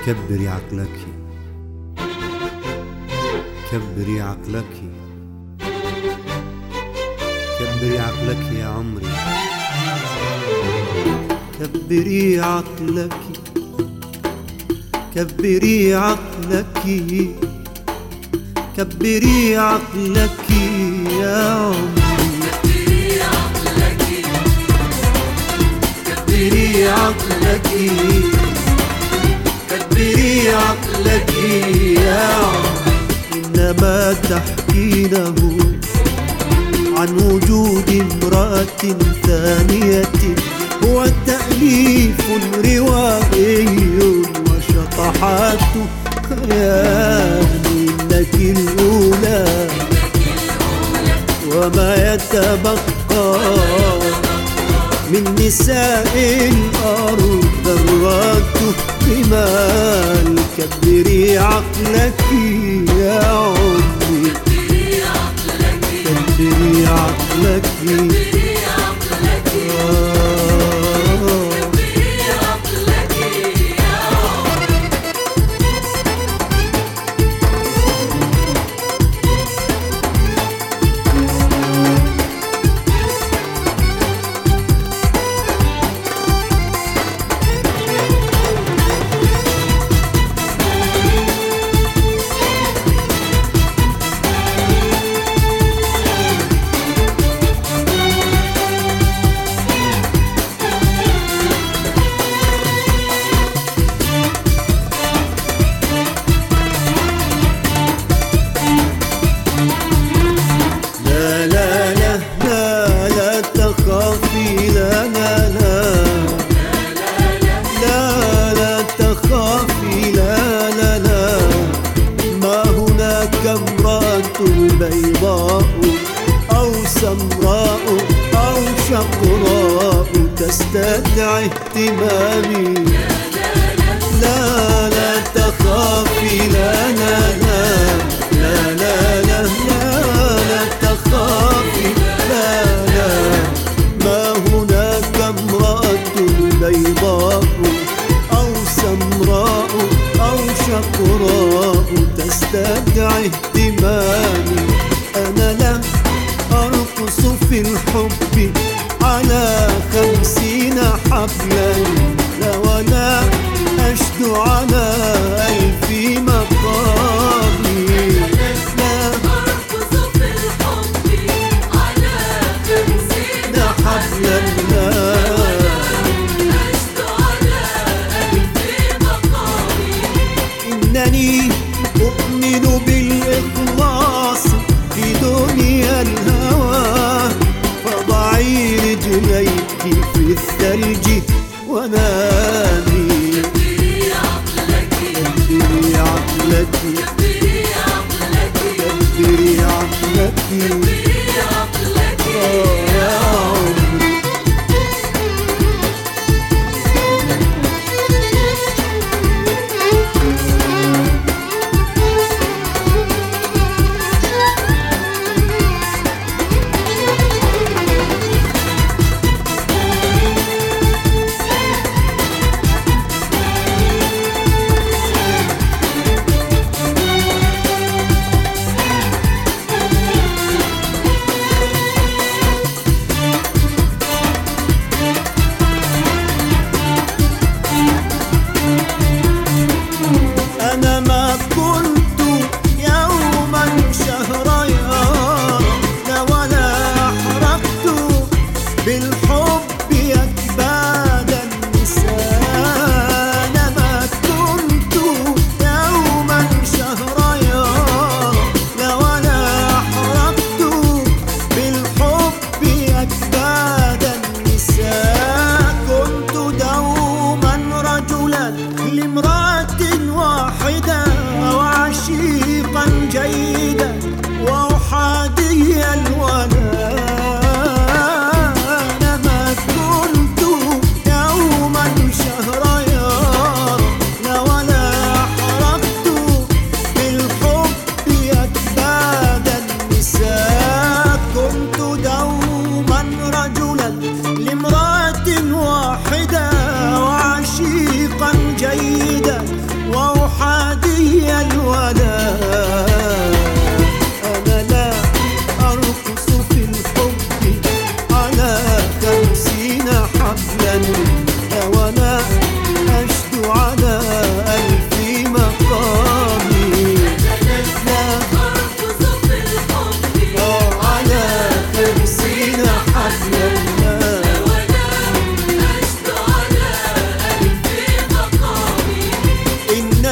كبري عقلك، كبري عقلك، كبري عقلك يا عمري، كبري عقلك، كبري عقلك، كبري عقلك يا عمري، كبري عقلك، كبري عقلك يا عمري. إنما تحكينه عن وجود امرأة ثانية هو تأليف روائي وشطحات خيال. إنك الأولى وما يتبقى من نساء الأرض ذرات جمال. كبري عقلك يا عمري، كبري عقلك، بيضاء أو سمراء أو شقراء تستدعي اهتمامي. لا لا تخافي، لا لا لا لا لا لا لا تخافي، لا لا. ما هناك امرأة بيضاء أو سمراء أو شقراء تستدعي اهتمامي. أنا لا أرقص في الحب على 50 حبلا، لا ولا أشد على 1000 مقامي. لا أرقص في الحب على 50 حبلا، لا أشد على 1000 مقامي. إنني أؤمن بالإخلاص في دنيا الهوى، فضعي رجليك في الثلج ونام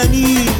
تاني